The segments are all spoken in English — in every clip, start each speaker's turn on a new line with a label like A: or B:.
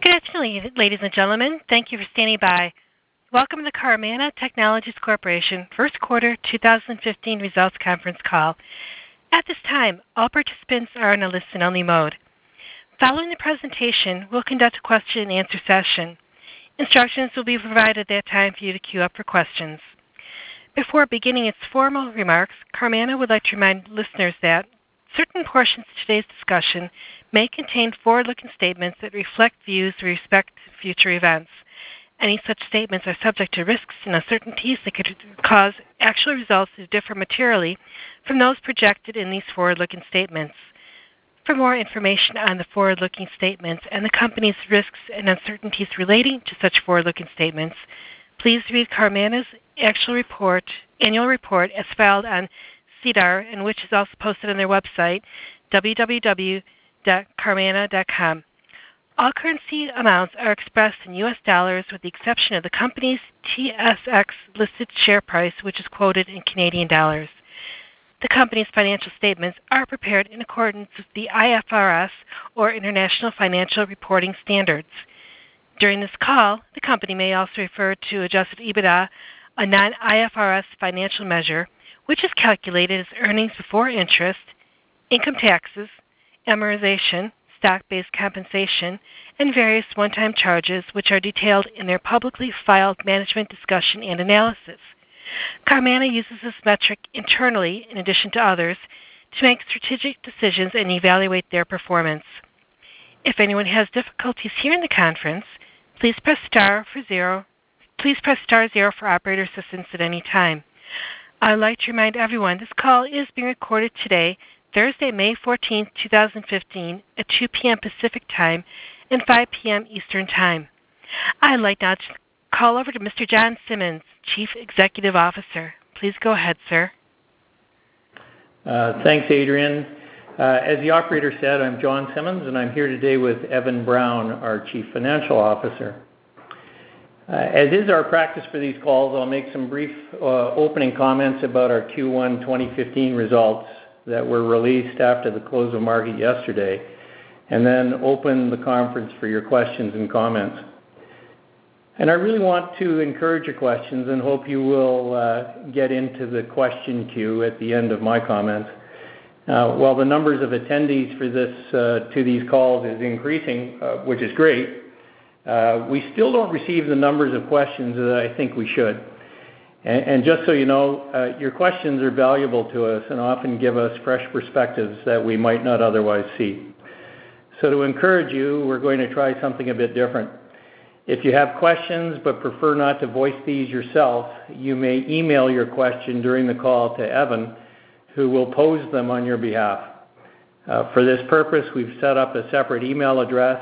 A: Good afternoon, ladies and gentlemen. Thank you for standing by. Welcome to the Carmanah Technologies Corporation First Quarter 2015 Results Conference Call. At this time, all participants are in a listen-only mode. Following the presentation, we'll conduct a question-and-answer session. Instructions will be provided at that time for you to queue up for questions. Before beginning its formal remarks, Carmanah would like to remind listeners that certain portions of today's discussion may contain forward-looking statements that reflect views with respect to future events. Any such statements are subject to risks and uncertainties that could cause actual results to differ materially from those projected in these forward-looking statements. For more information on the forward-looking statements and the company's risks and uncertainties relating to such forward-looking statements, please read Carmanah's annual report as filed on SEDAR, and which is also posted on their website, www.carmanah.com. All currency amounts are expressed in U.S. dollars with the exception of the company's TSX-listed share price, which is quoted in Canadian dollars. The company's financial statements are prepared in accordance with the IFRS, or International Financial Reporting Standards. During this call, the company may also refer to adjusted EBITDA, a non-IFRS financial measure, which is calculated as earnings before interest, income taxes, amortization, stock-based compensation, and various one-time charges, which are detailed in their publicly filed management discussion and analysis. Carmanah uses this metric internally, in addition to others, to make strategic decisions and evaluate their performance. If anyone has difficulties hearing the conference, please press star zero for operator assistance at any time. I would like to remind everyone this call is being recorded today, Thursday, May 14, 2015, at 2 p.m. Pacific Time and 5 p.m. Eastern Time. I'd like now to call over to Mr. John Simmons, Chief Executive Officer. Please go ahead, sir.
B: Thanks, Adrian. As the operator said, I'm John Simmons, and I'm here today with Evan Brown, our Chief Financial Officer. As is our practice for these calls, I'll make some brief opening comments about our Q1 2015 results that were released after the close of market yesterday, and then open the conference for your questions and comments. And I really want to encourage your questions and hope you will get into the question queue at the end of my comments. While the numbers of attendees for to these calls is increasing, which is great, we still don't receive the numbers of questions that I think we should. And just so you know, your questions are valuable to us and often give us fresh perspectives that we might not otherwise see. So to encourage you, we're going to try something a bit different. If you have questions but prefer not to voice these yourself, you may email your question during the call to Evan, who will pose them on your behalf. For this purpose, we've set up a separate email address,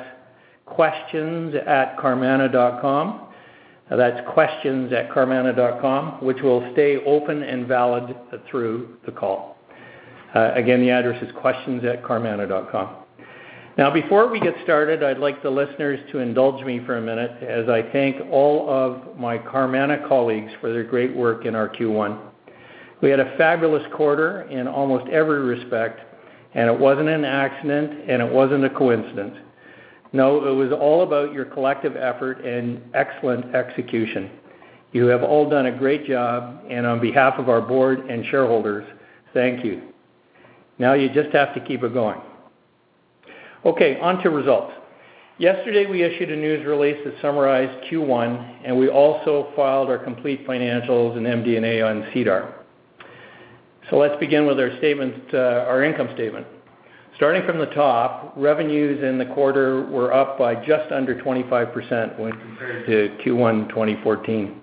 B: questions@carmanah.com. That's questions@carmanah.com, which will stay open and valid through the call. Again, the address is questions@carmanah.com. Now, before we get started, I'd like the listeners to indulge me for a minute as I thank all of my Carmanah colleagues for their great work in our Q1. We had a fabulous quarter in almost every respect, and it wasn't an accident and it wasn't a coincidence. No, it was all about your collective effort and excellent execution. You have all done a great job, and on behalf of our board and shareholders, thank you. Now you just have to keep it going. Okay, on to results. Yesterday we issued a news release that summarized Q1, and we also filed our complete financials and MD&A on SEDAR. So let's begin with our income statement. Starting from the top, revenues in the quarter were up by just under 25% when compared to Q1 2014.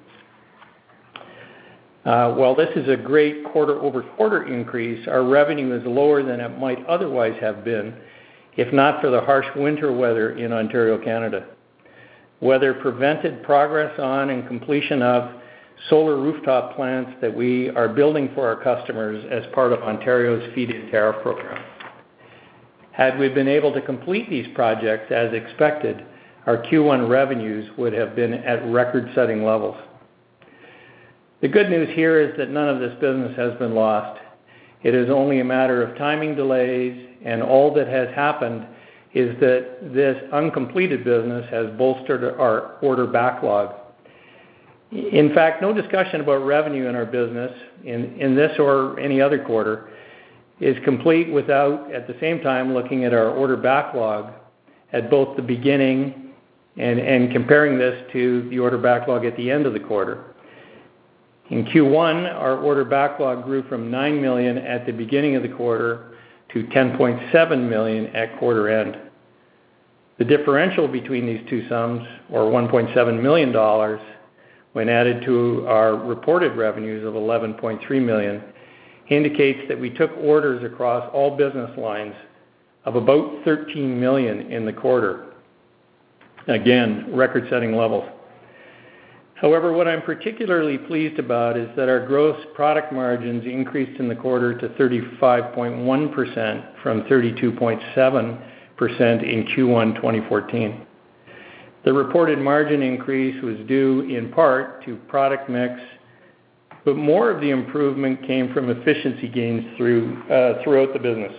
B: While this is a great quarter-over-quarter increase, our revenue is lower than it might otherwise have been if not for the harsh winter weather in Ontario, Canada. Weather prevented progress on and completion of solar rooftop plants that we are building for our customers as part of Ontario's feed-in tariff program. Had we been able to complete these projects as expected, our Q1 revenues would have been at record-setting levels. The good news here is that none of this business has been lost. It is only a matter of timing delays, and all that has happened is that this uncompleted business has bolstered our order backlog. In fact, no discussion about revenue in our business in this or any other quarter is complete without, at the same time, looking at our order backlog at both the beginning and comparing this to the order backlog at the end of the quarter. In Q1, our order backlog grew from $9 million at the beginning of the quarter to $10.7 million at quarter end. The differential between these two sums, or $1.7 million, when added to our reported revenues of $11.3 million, indicates that we took orders across all business lines of about $13 million in the quarter. Again, record-setting levels. However, what I'm particularly pleased about is that our gross product margins increased in the quarter to 35.1% from 32.7% in Q1 2014. The reported margin increase was due in part to product mix, but more of the improvement came from efficiency gains throughout the business.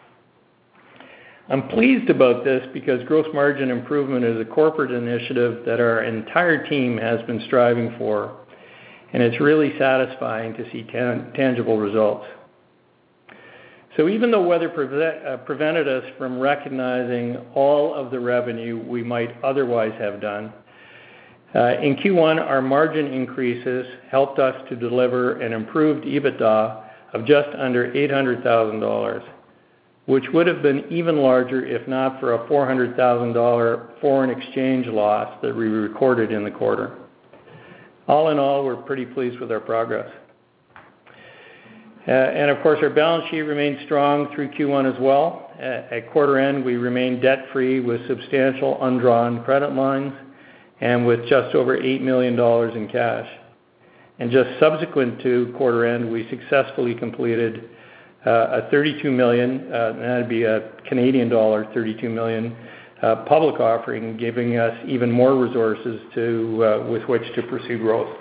B: I'm pleased about this because gross margin improvement is a corporate initiative that our entire team has been striving for, and it's really satisfying to see tangible results. So even though weather prevented us from recognizing all of the revenue we might otherwise have done, in Q1 our margin increases helped us to deliver an improved EBITDA of just under $800,000, which would have been even larger if not for a $400,000 foreign exchange loss that we recorded in the quarter. All in all, we're pretty pleased with our progress. And of course, our balance sheet remained strong through Q1 as well. At quarter end, we remained debt-free with substantial undrawn credit lines and with just over $8 million in cash. And just subsequent to quarter end, we successfully completed a $32 million, and that'd be a Canadian dollar 32 million, public offering, giving us even more resources with which to pursue growth.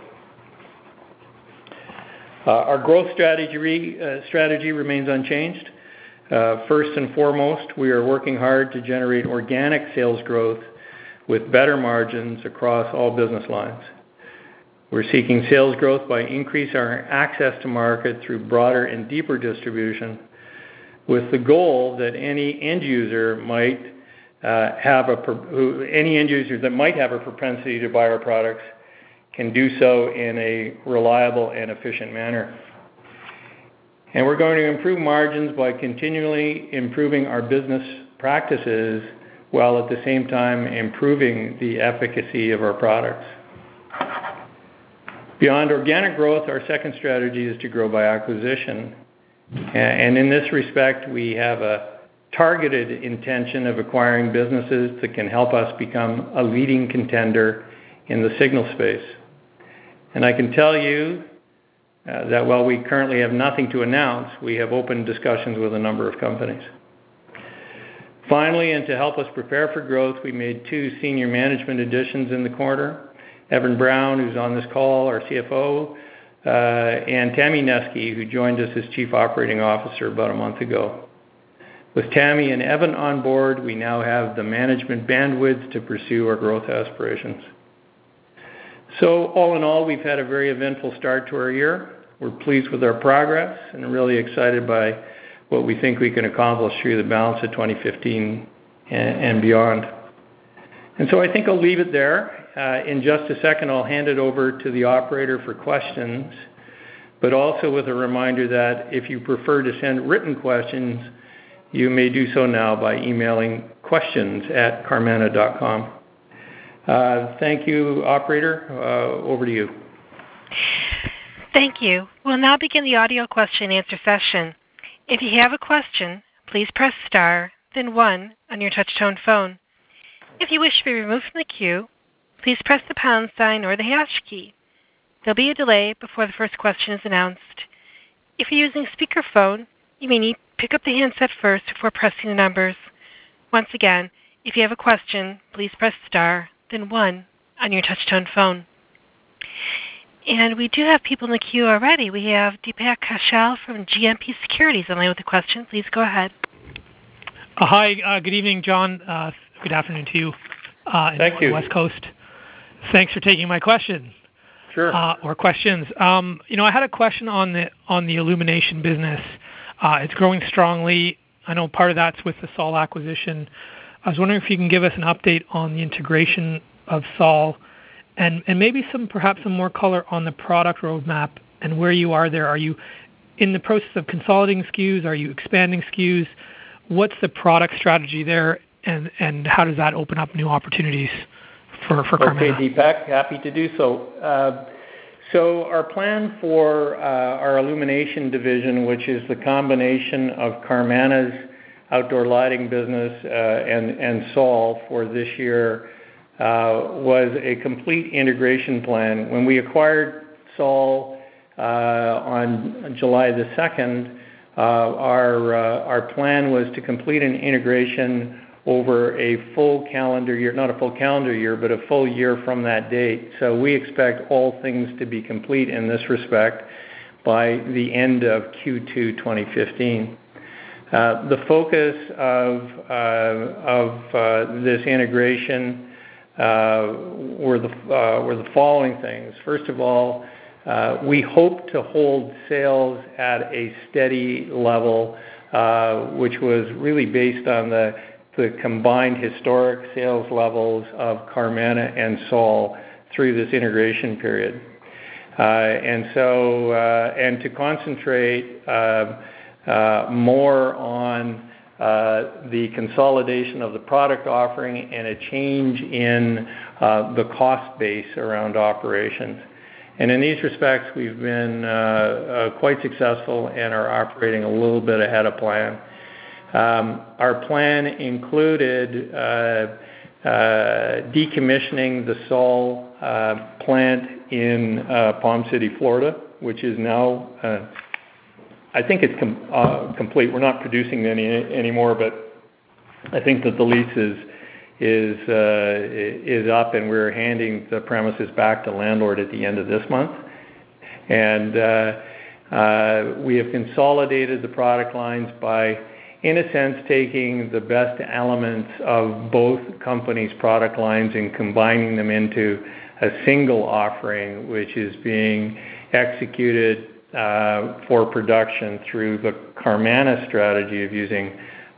B: Our growth strategy remains unchanged. First and foremost, we are working hard to generate organic sales growth with better margins across all business lines. We're seeking sales growth by increasing our access to market through broader and deeper distribution, with the goal that any end user that might have a propensity to buy our products can do so in a reliable and efficient manner. And we're going to improve margins by continually improving our business practices while at the same time improving the efficacy of our products. Beyond organic growth, our second strategy is to grow by acquisition. And in this respect, we have a targeted intention of acquiring businesses that can help us become a leading contender in the signal space. And I can tell you that while we currently have nothing to announce, we have opened discussions with a number of companies. Finally, and to help us prepare for growth, we made 2 senior management additions in the quarter. Evan Brown, who's on this call, our CFO, and Tammy Neske, who joined us as Chief Operating Officer about a month ago. With Tammy and Evan on board, we now have the management bandwidth to pursue our growth aspirations. So all in all, we've had a very eventful start to our year. We're pleased with our progress and really excited by what we think we can accomplish through the balance of 2015 and beyond. And so I think I'll leave it there. In just a second, I'll hand it over to the operator for questions, but also with a reminder that if you prefer to send written questions, you may do so now by emailing questions@carmanah.com. Thank you, operator. Over to you.
A: Thank you. We'll now begin the audio question and answer session. If you have a question, please press star, then 1 on your touch-tone phone. If you wish to be removed from the queue, please press the pound sign or the hash key. There'll be a delay before the first question is announced. If you're using speakerphone, you may need to pick up the handset first before pressing the numbers. Once again, if you have a question, please press star, then 1 on your touch-tone phone. And we do have people in the queue already. We have Deepak Kaushal from GMP Securities on line with a question. Please go ahead.
C: Hi, good evening, John. Good afternoon to you.
B: Thank you.
C: On the West Coast. Thanks for taking my question.
B: Sure.
C: Or questions. I had a question on the illumination business. It's growing strongly. I know part of that's with the Sol acquisition. I was wondering if you can give us an update on the integration of Sol, and maybe perhaps some more color on the product roadmap and where you are there. Are you in the process of consolidating SKUs? Are you expanding SKUs? What's the product strategy there, and how does that open up new opportunities for Carmanah?
B: Okay, Deepak, happy to do so. So our plan for our illumination division, which is the combination of Carmanah's outdoor lighting business and Sol for this year, was a complete integration plan. When we acquired Sol on July the 2nd, our plan was to complete an integration over a full calendar year, not a full calendar year, but a full year from that date. So we expect all things to be complete in this respect by the end of Q2 2015. The focus of this integration were the following things. First of all, we hope to hold sales at a steady level, which was really based on the combined historic sales levels of Carmanah and Sol through this integration period. And to concentrate more on the consolidation of the product offering and a change in the cost base around operations. And in these respects, we've been quite successful and are operating a little bit ahead of plan. Our plan included decommissioning the Sol plant in Palm City, Florida, which is now, I think it's complete. We're not producing any anymore, but I think that the lease is up, and we're handing the premises back to landlord at the end of this month. And we have consolidated the product lines by, in a sense, taking the best elements of both companies' product lines and combining them into a single offering, which is being executed for production through the Carmanah strategy of using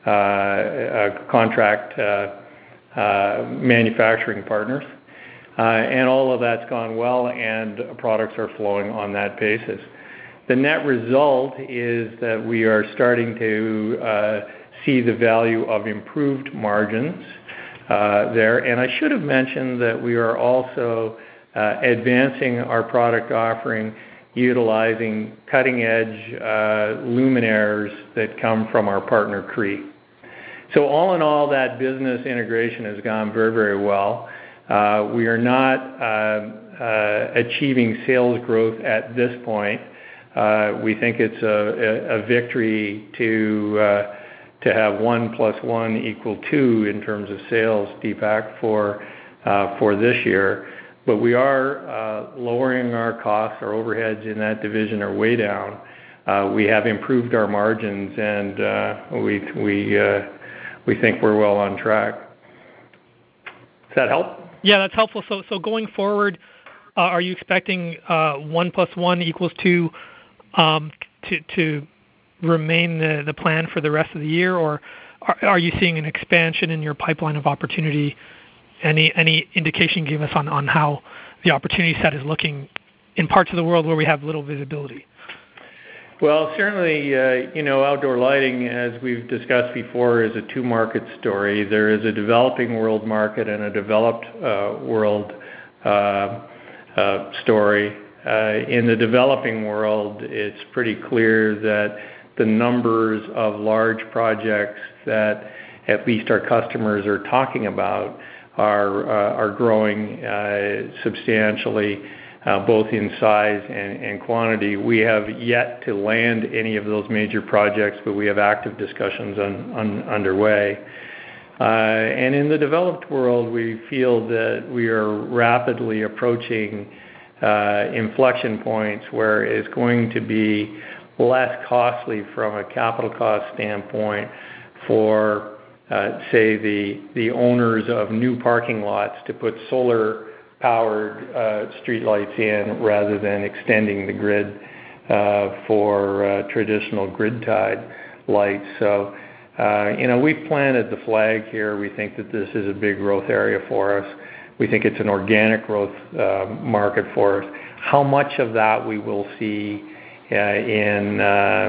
B: contract manufacturing partners. And all of that's gone well, and products are flowing on that basis. The net result is that we are starting to see the value of improved margins there. And I should have mentioned that we are also advancing our product offering utilizing cutting-edge luminaires that come from our partner Cree. So all in all, that business integration has gone very, very well. We are not achieving sales growth at this point. We think it's a victory to have 1 + 1 = 2 in terms of sales, Deepak, for this year. But we are lowering our costs. Our overheads in that division are way down. We have improved our margins, and we think we're well on track. Does that help?
C: Yeah, that's helpful. So going forward, are you expecting 1 + 1 = 2 to remain the plan for the rest of the year, or are you seeing an expansion in your pipeline of opportunity? Any indication give us on how the opportunity set is looking in parts of the world where we have little visibility?
B: Well, certainly, outdoor lighting, as we've discussed before, is a two-market story. There is a developing world market and a developed world story. In the developing world, it's pretty clear that the numbers of large projects that at least our customers are talking about are growing substantially, both in size and quantity. We have yet to land any of those major projects, but we have active discussions underway. And in the developed world, we feel that we are rapidly approaching inflection points where it's going to be less costly from a capital cost standpoint for say, the owners of new parking lots to put solar-powered streetlights in rather than extending the grid for traditional grid-tied lights. So, we've planted the flag here. We think that this is a big growth area for us. We think it's an organic growth market for us. How much of that we will see in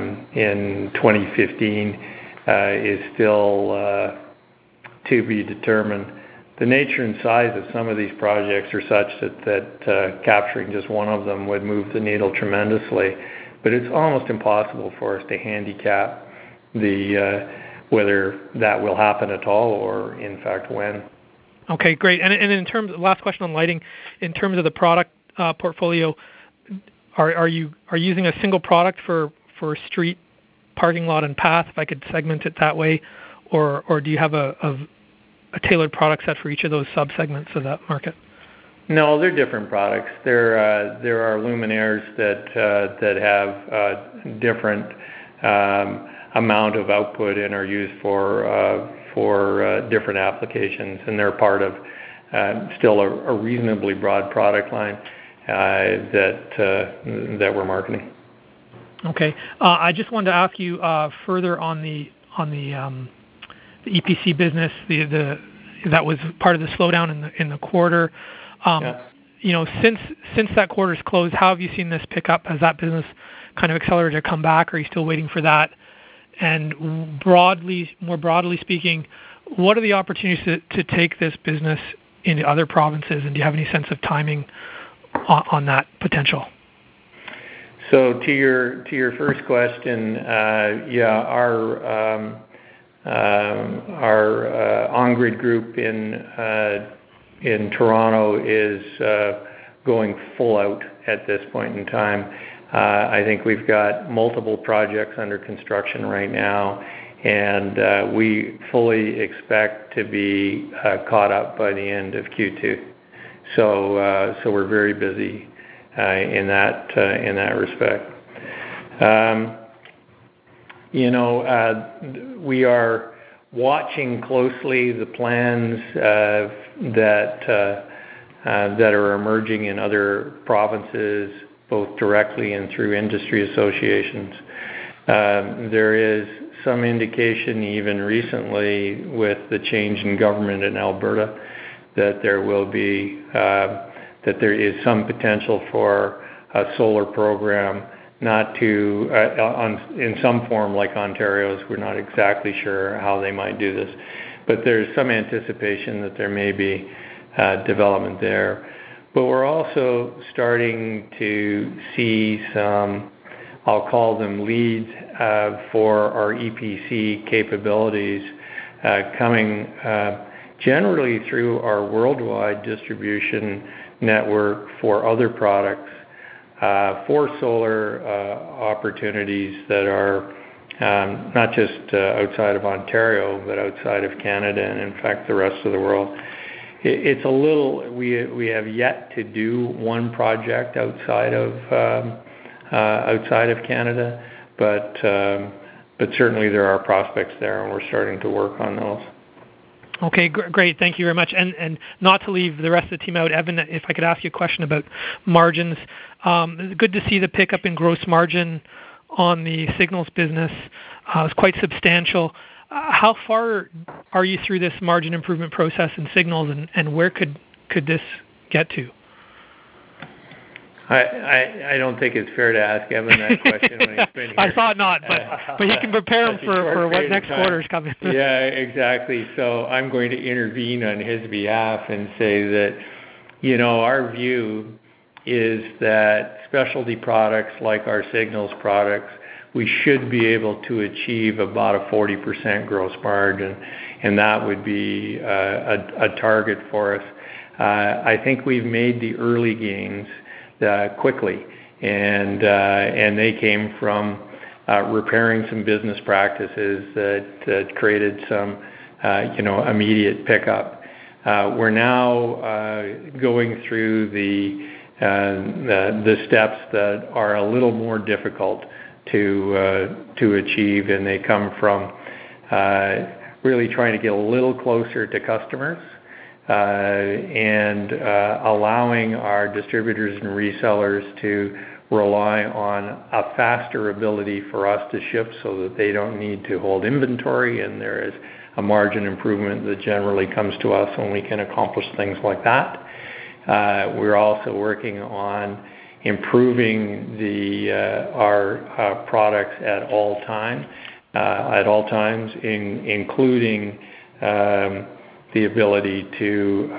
B: 2015 is still to be determined. The nature and size of some of these projects are such that capturing just one of them would move the needle tremendously. But it's almost impossible for us to handicap whether that will happen at all or, in fact, when.
C: Okay, great. And in terms of, last question on lighting, in terms of the product portfolio, are you using a single product for street, parking lot, and path, if I could segment it that way, or do you have a tailored product set for each of those subsegments of that market?
B: No, they're different products. There are luminaires that have different amount of output and are used for different applications, and they're part of still a reasonably broad product line that we're marketing.
C: Okay, I just wanted to ask you further on the EPC business, that was part of the slowdown in the quarter. Since that quarter's closed, how have you seen this pick up? Has that business kind of accelerated or come back, or are you still waiting for that? And more broadly speaking, what are the opportunities to take this business into other provinces, and do you have any sense of timing on that potential?
B: So to your first question, our On-Grid group in Toronto is going full out at this point in time. I think we've got multiple projects under construction right now, and we fully expect to be caught up by the end of Q2. So we're very busy in that respect. We are watching closely the plans that are emerging in other provinces, both directly and through industry associations. There is some indication, even recently, with the change in government in Alberta, that there is some potential for a solar program, in some form like Ontario's. We're not exactly sure how they might do this, but there's some anticipation that there may be development there. But we're also starting to see some, I'll call them leads, for our EPC capabilities coming generally through our worldwide distribution network for other products, for solar opportunities that are not just outside of Ontario, but outside of Canada and, in fact, the rest of the world. It's a little. We have yet to do one project outside of Canada, but certainly there are prospects there, and we're starting to work on those.
C: Okay, great. Thank you very much. And not to leave the rest of the team out, Evan, if I could ask you a question about margins. It's good to see the pickup in gross margin on the Signals business. It's quite substantial. How far are you through this margin improvement process in Signals, and where could this get to?
B: I don't think it's fair to ask Evan that question when he's been here.
C: I thought not, but he can prepare him for what next quarter is coming.
B: Yeah, exactly. So I'm going to intervene on his behalf and say that, our view is that specialty products like our Signals products, we should be able to achieve about a 40% gross margin, and that would be a target for us. I think we've made the early gains quickly, and they came from repairing some business practices that created some immediate pickup. We're now going through the steps that are a little more difficult to achieve, and they come from really trying to get a little closer to customers and allowing our distributors and resellers to rely on a faster ability for us to ship so that they don't need to hold inventory, and there is a margin improvement that generally comes to us when we can accomplish things like that. We're also working on improving our products at all times, including the ability to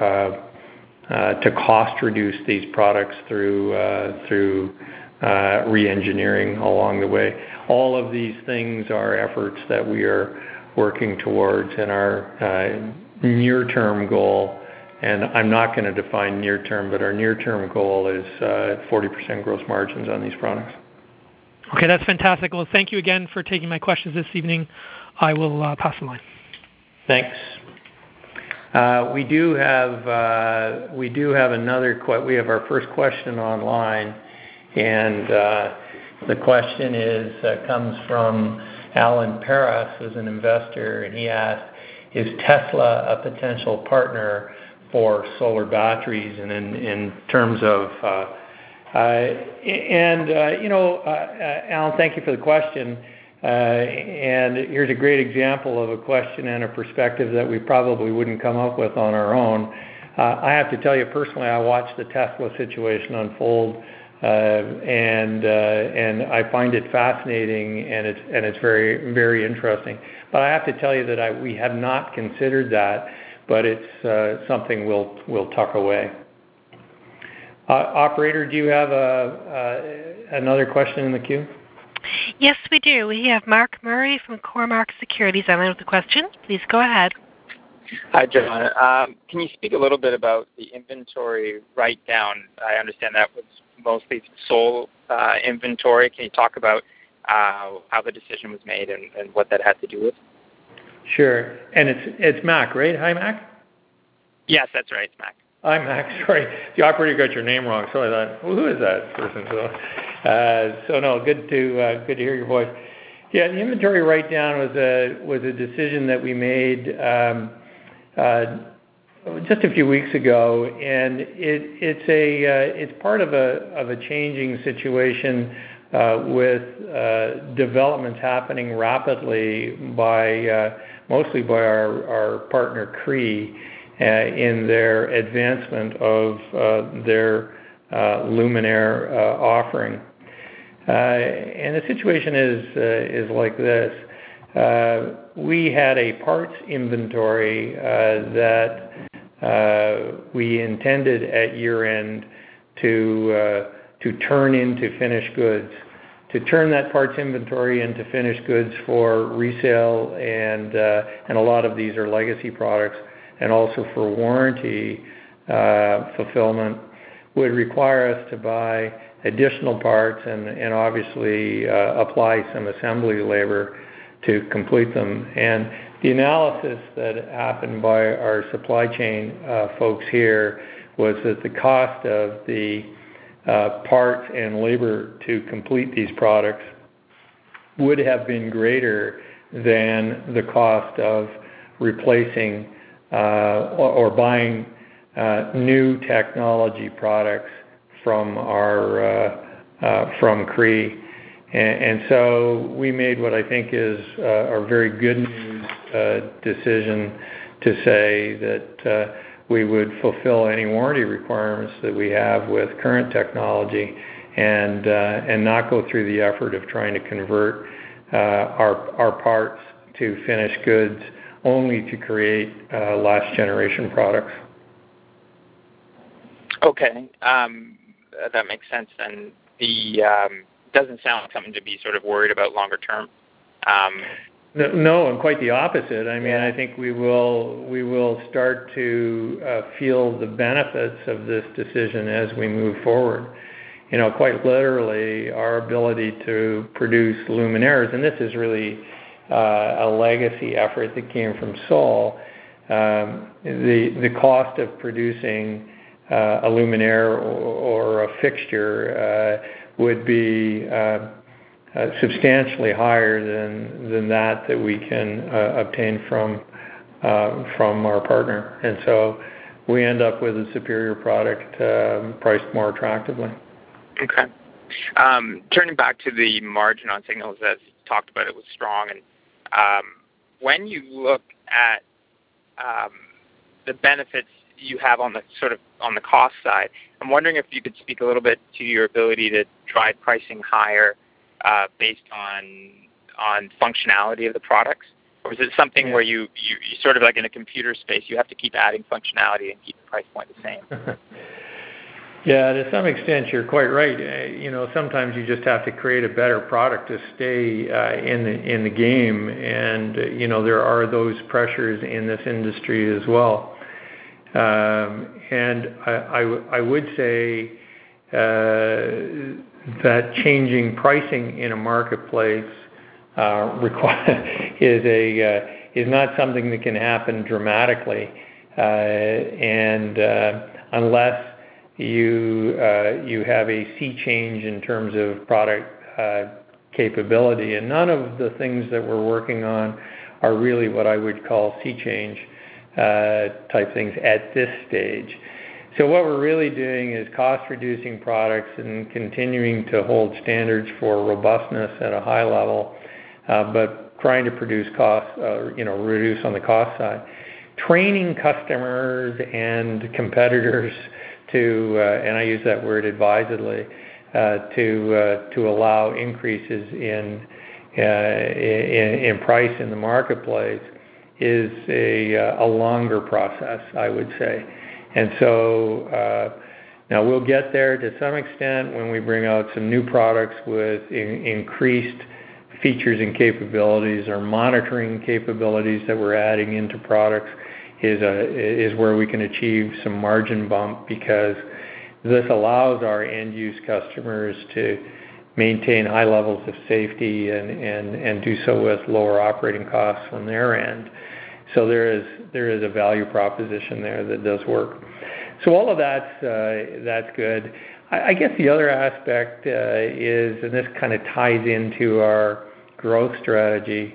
B: cost reduce these products through re-engineering along the way. All of these things are efforts that we are working towards, and our near-term goal, and I'm not going to define near-term, but our near-term goal is 40% gross margins on these products.
C: Okay, that's fantastic. Well, thank you again for taking my questions this evening. I will pass the line.
B: Thanks. We do have another. We have our first question online, and the question comes from Alan Paris, who's an investor, and he asked, "Is Tesla a potential partner for solar batteries?" And in terms of Alan, thank you for the question. And here's a great example of a question and a perspective that we probably wouldn't come up with on our own. I have to tell you personally, I watched the Tesla situation unfold, and I find it fascinating, and it's very, very interesting. But I have to tell you that we have not considered that, but it's something we'll tuck away. Operator, do you have another question in the queue?
A: Yes, we do. We have Mark Murray from Cormark Securities on with the question. Please go ahead.
D: Hi, John. Can you speak a little bit about the inventory write-down? I understand that was mostly sold inventory. Can you talk about how the decision was made and what that had to do with?
B: Sure. And it's Mac, right? Hi, Mac?
D: Yes, that's right. It's Mac.
B: Hi, Mac. Sorry. The operator got your name wrong, so I thought, well, who is that person? So no, good to hear your voice. Yeah, the inventory write-down was a decision that we made just a few weeks ago, and it's part of a changing situation with developments happening rapidly mostly by our partner Cree in their advancement of their Luminaire offering. And the situation is like this. We had a parts inventory that we intended at year-end to turn into finished goods. To turn that parts inventory into finished goods for resale, and a lot of these are legacy products, and also for warranty fulfillment, would require us to buy additional parts and obviously apply some assembly labor to complete them. And the analysis that happened by our supply chain folks here was that the cost of the parts and labor to complete these products would have been greater than the cost of replacing or buying new technology products from Cree. And so we made what I think is a very good news decision to say that we would fulfill any warranty requirements that we have with current technology, and not go through the effort of trying to convert our parts to finished goods only to create last generation products.
D: Okay, that makes sense. And the doesn't sound like something to be sort of worried about longer term.
B: No, and quite the opposite. I mean, I think we will start to feel the benefits of this decision as we move forward. You know, quite literally, our ability to produce luminaires, and this is really a legacy effort that came from Sol. The cost of producing a luminaire or a fixture would be substantially higher than that we can obtain from our partner, and so we end up with a superior product priced more attractively.
D: Okay. Turning back to the margin on Signals, as you talked about, it was strong, and when you look at the benefits you have on the cost side, I'm wondering if you could speak a little bit to your ability to drive pricing higher based on functionality of the products, or is it something where you sort of like in a computer space, you have to keep adding functionality and keep the price point the same?
B: Yeah, to some extent, you're quite right. Sometimes you just have to create a better product to stay in the game, and there are those pressures in this industry as well. And I would say that changing pricing in a marketplace is not something that can happen dramatically, and unless you have a sea change in terms of product capability, and none of the things that we're working on are really what I would call sea change type things at this stage. So what we're really doing is cost-reducing products and continuing to hold standards for robustness at a high level, but trying to reduce on the cost side. Training customers and competitors to, and I use that word advisedly, to allow increases in price in the marketplace is a longer process, I would say. And so now we'll get there to some extent when we bring out some new products with increased features and capabilities. Our monitoring capabilities that we're adding into products is where we can achieve some margin bump, because this allows our end-use customers to maintain high levels of safety and do so with lower operating costs on their end. So there is a value proposition there that does work. So all of that's good. I guess the other aspect is, and this kind of ties into our growth strategy,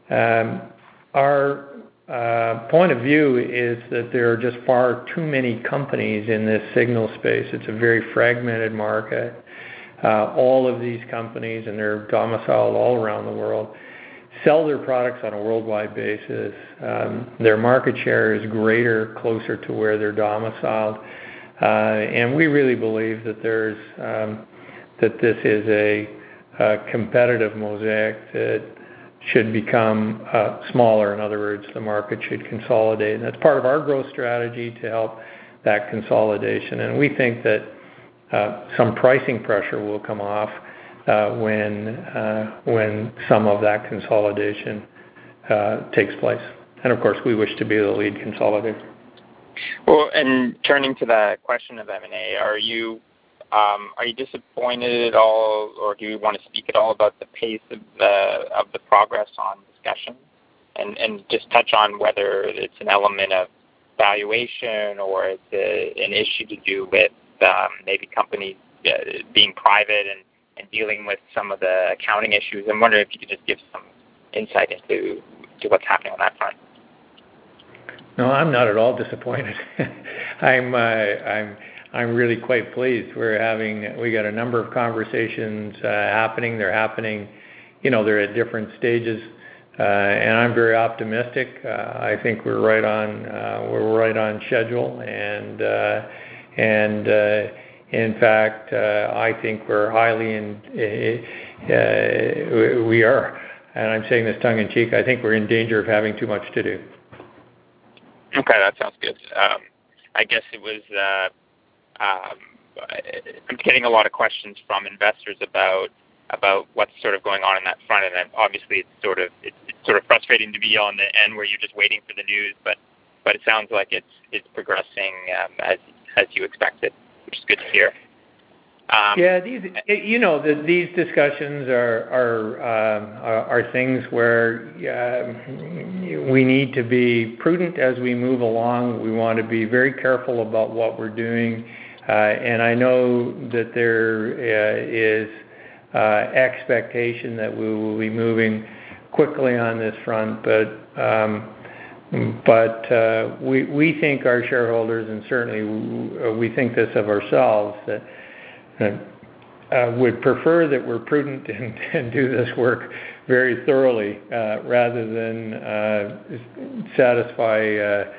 B: our point of view is that there are just far too many companies in this signal space. It's a very fragmented market. All of these companies, and they're domiciled all around the world, sell their products on a worldwide basis. Their market share is greater closer to where they're domiciled, and we really believe that that this is a competitive mosaic that should become smaller. In other words, the market should consolidate, and that's part of our growth strategy to help that consolidation. And we think that some pricing pressure will come off when some of that consolidation takes place. And of course, we wish to be the lead consolidator.
D: Well, and turning to that question of M&A, are you disappointed at all, or do you want to speak at all about the pace of the progress on discussion, and just touch on whether it's an element of valuation or it's an issue to do with maybe companies being private and dealing with some of the accounting issues? I'm wondering if you could just give some insight into what's happening on that front.
B: No, I'm not at all disappointed. I'm really quite pleased. We got a number of conversations happening. They're happening, they're at different stages, and I'm very optimistic. I think we're right on schedule, and in fact, I think we're we are, and I'm saying this tongue in cheek, I think we're in danger of having too much to do.
D: Okay, that sounds good. I guess it was. I'm getting a lot of questions from investors about what's sort of going on in that front, and then obviously it's sort of frustrating to be on the end where you're just waiting for the news, but it sounds like it's progressing as you expected, which is good to hear. These
B: discussions are things where we need to be prudent as we move along. We want to be very careful about what we're doing, and I know that there is expectation that we will be moving quickly on this front, but we think our shareholders, and certainly we think this of ourselves, that would prefer that we're prudent and do this work very thoroughly rather than satisfy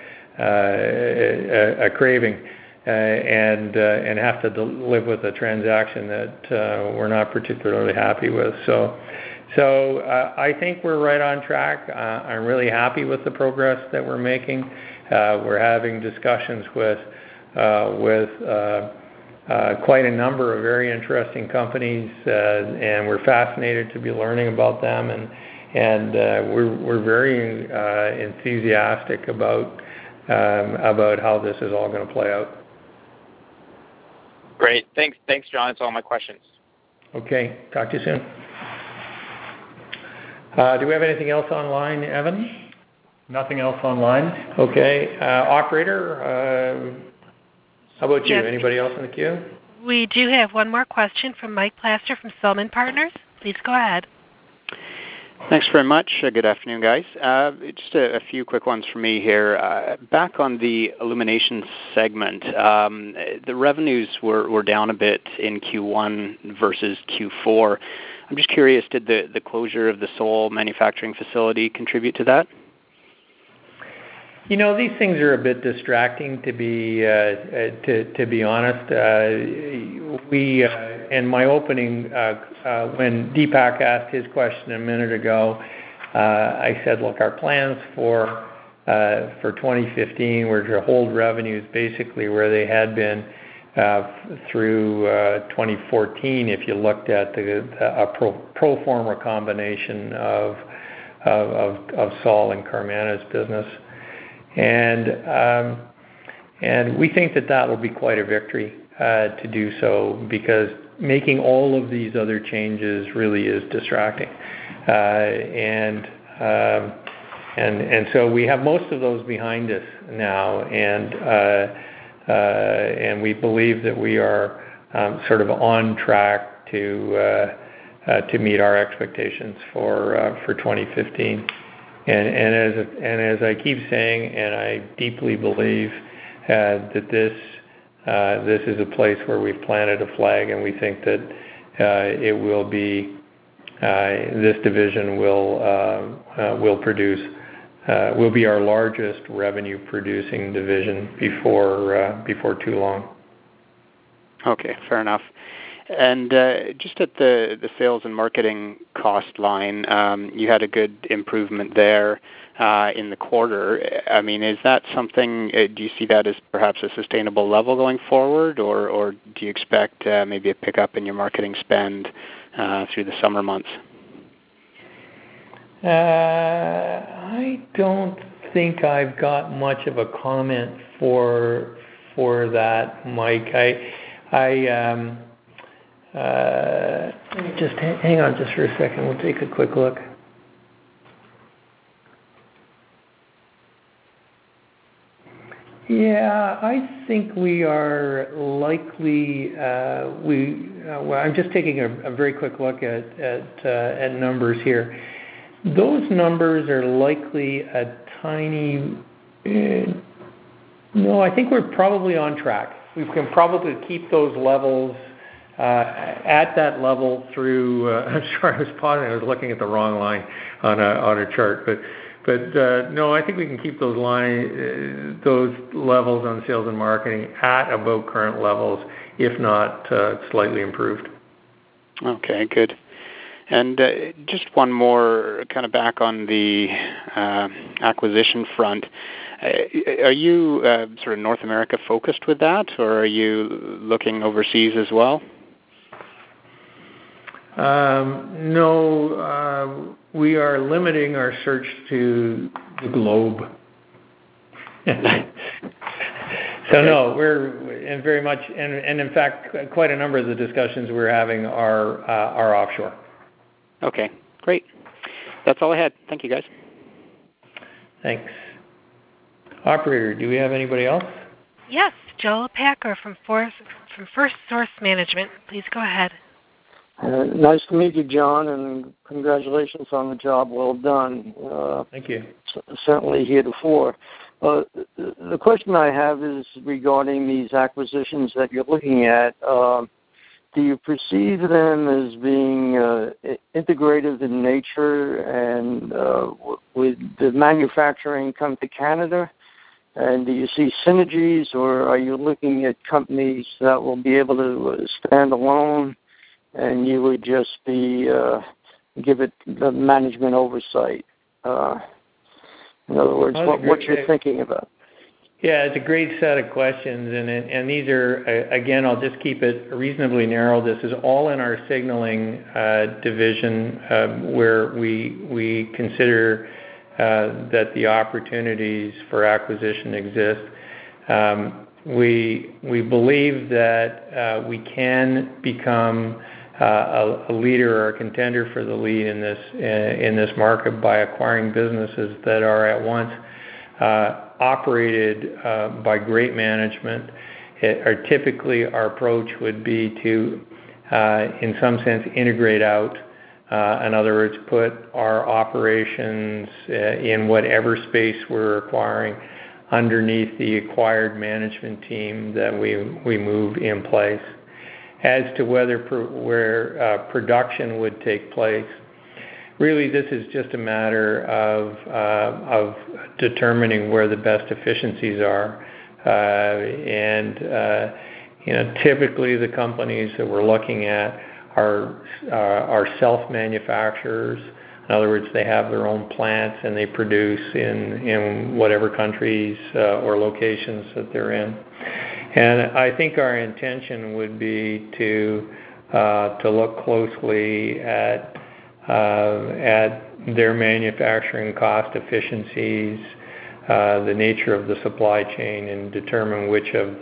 B: a craving and have to live with a transaction that we're not particularly happy with. So I think we're right on track. I'm really happy with the progress that we're making. We're having discussions with quite a number of very interesting companies, and we're fascinated to be learning about them, and we're very enthusiastic about how this is all going to play out.
D: Great. Thanks, John. That's all my questions.
B: Okay. Talk to you soon. Do we have anything else online, Evan?
E: Nothing else online.
B: Okay. Operator, how about you?
A: Yes.
B: Anybody else in the queue?
A: We do have one more question from Mike Plaster from Selman Partners. Please go ahead.
F: Thanks very much. Good afternoon, guys. Just a few quick ones for me here. Back on the illumination segment, the revenues were down a bit in Q1 versus Q4. I'm just curious, did the closure of the Seoul manufacturing facility contribute to that?
B: You know, these things are a bit distracting, to be honest. We in my opening, when Deepak asked his question a minute ago, I said, look, our plans for 2015 were to hold revenues basically where they had been through 2014. If you looked at a pro forma combination of Sol and Carmana's business. And we think that will be quite a victory to do so, because making all of these other changes really is distracting. And so we have most of those behind us now, and we believe that we are sort of on track to meet our expectations for 2015. And as I keep saying, and I deeply believe that this is a place where we've planted a flag, and we think that it will be this division will produce will be our largest revenue producing division before too long.
F: Okay, fair enough. And just at the sales and marketing cost line, you had a good improvement there in the quarter. I mean, is that something, do you see that as perhaps a sustainable level going forward, or do you expect maybe a pickup in your marketing spend through the summer months?
B: I don't think I've got much of a comment for that, Mike. Let me just hang on just for a second. We'll take a quick look. Yeah, I think we are likely. I'm just taking a very quick look at numbers here. Those numbers are likely a tiny. No, I think we're probably on track. We can probably keep those levels at that level through. I'm sorry, I was looking at the wrong line on a chart, but no, I think we can keep those levels on sales and marketing at about current levels, if not slightly improved.
F: Okay, good. And just one more, kind of back on the acquisition front. Are you sort of North America focused with that, or are you looking overseas as well?
B: No, we are limiting our search to the globe. So no, we're very much, and in fact, quite a number of the discussions we're having are offshore.
F: Okay, great. That's all I had. Thank you, guys.
B: Thanks. Operator, do we have anybody else?
A: Yes, Joel Packer from First Source Management. Please go ahead.
G: Nice to meet you, John, and congratulations on the job well done.
B: Thank you.
G: Certainly heretofore. The question I have is regarding these acquisitions that you're looking at. Do you perceive them as being integrated in nature, and would the manufacturing come to Canada? And do you see synergies, or are you looking at companies that will be able to stand alone, and you would just be give it the management oversight? In other words, what you're thinking about?
B: Yeah, it's a great set of questions, and these are, again, I'll just keep it reasonably narrow. This is all in our signaling division, where we consider that the opportunities for acquisition exist. We believe that we can become a leader or a contender for the lead in this market by acquiring businesses that are at once operated by great management. Typically, our approach would be to, in some sense, integrate out. In other words, put our operations in whatever space we're acquiring underneath the acquired management team that we move in place. As to where production would take place, really this is just a matter of determining where the best efficiencies are. Typically the companies that we're looking at are self-manufacturers. In other words, they have their own plants and they produce in whatever countries or locations that they're in. And I think our intention would be to look closely at their manufacturing cost efficiencies, the nature of the supply chain, and determine which of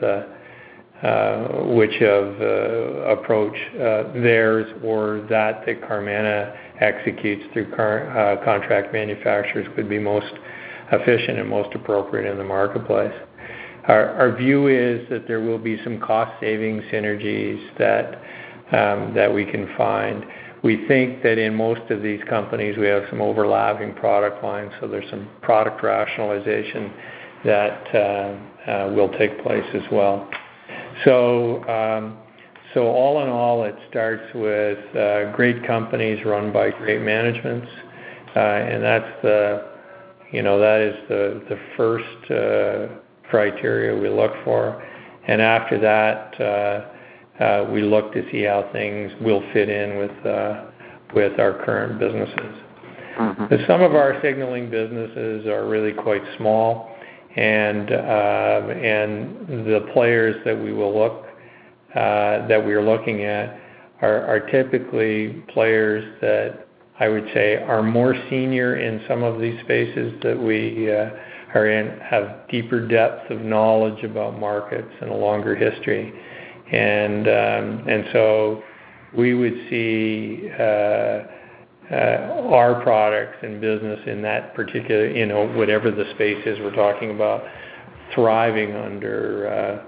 B: approach theirs or that Carmanah executes through contract manufacturers would be most efficient and most appropriate in the marketplace. Our view is that there will be some cost-saving synergies that we can find. We think that in most of these companies we have some overlapping product lines, so there's some product rationalization that will take place as well. So all in all, it starts with great companies run by great managements, and that is the first criteria we look for. And after that, we look to see how things will fit in with our current businesses. Mm-hmm. Some of our signaling businesses are really quite small, and the players that we are looking at are typically players that I would say are more senior in some of these spaces that we are in, have deeper depth of knowledge about markets and a longer history, and so we would see our products and business in that particular, whatever the space is we're talking about, thriving under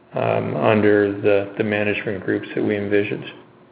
B: the management groups that we envisage.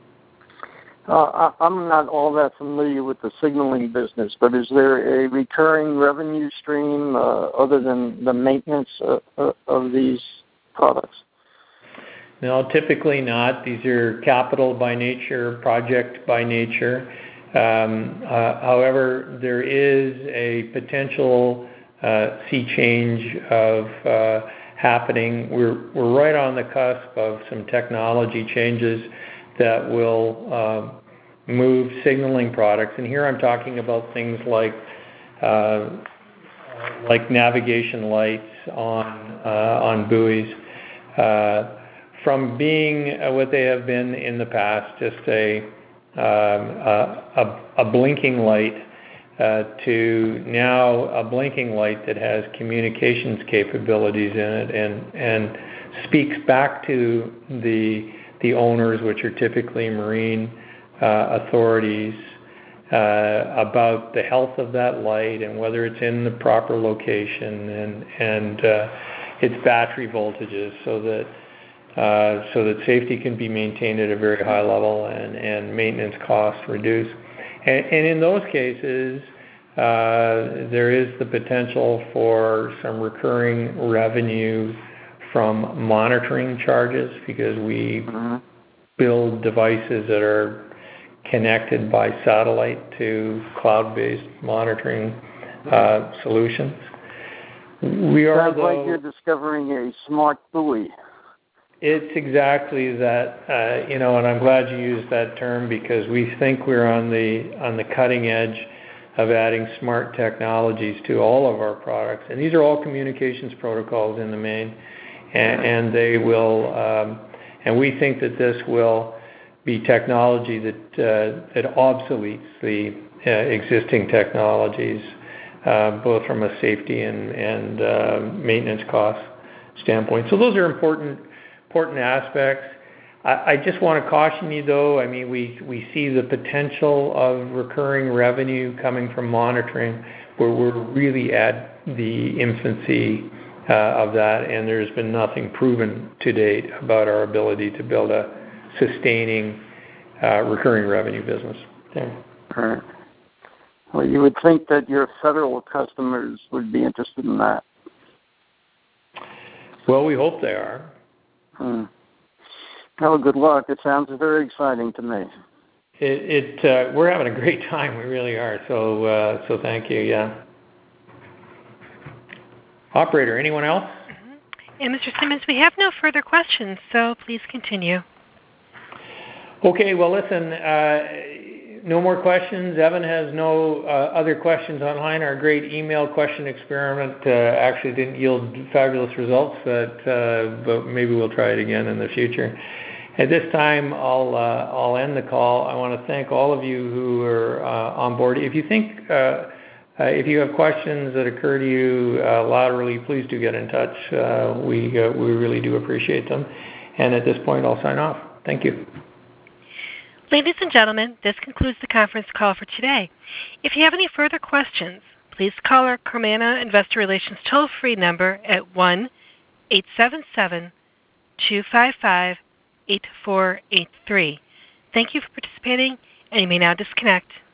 G: I'm not all that familiar with the signaling business, but is there a recurring revenue stream other than the maintenance of these products?
B: No, typically not. These are capital by nature, project by nature. However, there is a potential sea change of happening. We're right on the cusp of some technology changes that will move signaling products, and here I'm talking about things like navigation lights on buoys, from being what they have been in the past, just a blinking light, to now a blinking light that has communications capabilities in it and speaks back to the owners, which are typically marine authorities, about the health of that light and whether it's in the proper location and its battery voltages, so that so that safety can be maintained at a very high level and maintenance costs reduced. And in those cases, there is the potential for some recurring revenue from monitoring charges because we build devices that are connected by satellite to cloud-based monitoring solutions.
G: Sounds like you're discovering a smart buoy.
B: It's exactly that, and I'm glad you used that term because we think we're on the cutting edge of adding smart technologies to all of our products, and these are all communications protocols in the main, and they will, and we think that this will be technology that obsoletes the existing technologies, both from a safety and maintenance cost standpoint. So those are important aspects. I just want to caution you, though. I mean, we see the potential of recurring revenue coming from monitoring, where we're really at the infancy of that, and there's been nothing proven to date about our ability to build a sustaining recurring revenue business.
G: Right. Well, you would think that your federal customers would be interested in that.
B: Well, we hope they are.
G: Well, good luck. It sounds very exciting to me.
B: We're having a great time. We really are. So thank you. Yeah. Operator, anyone else?
A: And Mr. Simmons, we have no further questions, so please continue.
B: Okay. Well, listen. No more questions. Evan has no other questions online. Our great email question experiment actually didn't yield fabulous results, but maybe we'll try it again in the future. At this time, I'll end the call. I want to thank all of you who are on board. If you have questions that occur to you laterally, please do get in touch. We really do appreciate them. And at this point, I'll sign off. Thank you.
A: Ladies and gentlemen, this concludes the conference call for today. If you have any further questions, please call our Carmanah Investor Relations toll-free number at 1-877-255-8483. Thank you for participating, and you may now disconnect.